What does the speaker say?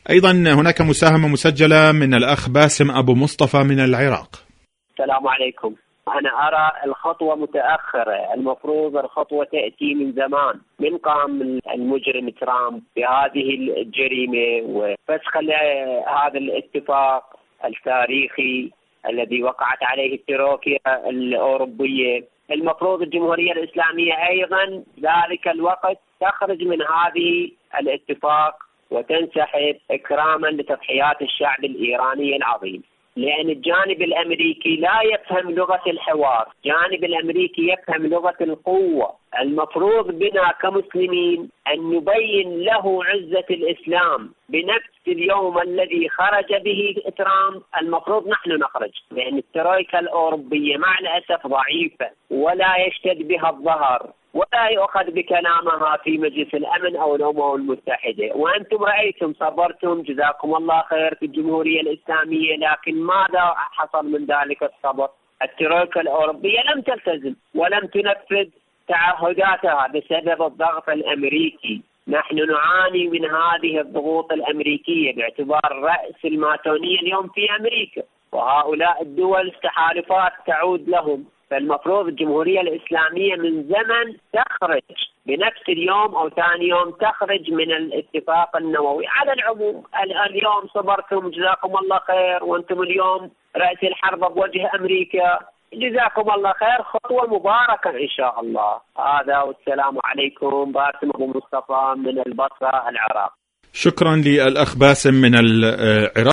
أيضا هناك مساهمة مسجلة من الأخ باسم أبو مصطفى من العراق. السلام عليكم. أنا أرى الخطوة متأخرة، المفروض الخطوة تأتي من زمان، من قام المجرم ترامب بهذه الجريمة وفسخ هذا الاتفاق التاريخي الذي وقعت عليه التروكيا الأوروبية. المفروض الجمهورية الإسلامية أيضا ذلك الوقت تخرج من هذه الاتفاق وتنسحب إكراما لتضحيات الشعب الإيراني العظيم، لأن الجانب الأمريكي لا يفهم لغة الحوار، الجانب الأمريكي يفهم لغة القوة. المفروض بنا كمسلمين أن نبين له عزة الإسلام بنفس اليوم الذي خرج به ترامب. المفروض نحن نخرج، لأن الترويكا الأوروبية مع الأسف ضعيفة ولا يشتد بها الظهر ولا يؤخذ بكلامها في مجلس الأمن أو الأمم المتحدة. وأنتم رأيتم، صبرتم، جزاكم الله خير في الجمهورية الإسلامية، لكن ماذا حصل من ذلك الصبر؟ الترويكا الأوروبية لم تلتزم ولم تنفذ تعهداتها بسبب الضغط الأمريكي. نحن نعاني من هذه الضغوط الأمريكية باعتبار رأس الماسونية اليوم في أمريكا، وهؤلاء الدول تحالفات تعود لهم. فالمفروض الجمهورية الإسلامية من زمن تخرج بنفس اليوم أو ثاني يوم، تخرج من الاتفاق النووي. على العموم اليوم صبرتم، جزاكم الله خير، وأنتم اليوم رأس الحرب بوجه أمريكا، جزاكم الله خير، خطوة مباركة إن شاء الله. هذا والسلام عليكم. باسم أبو مصطفى من البصرة العراق. شكرا للأخ باسم من العراق.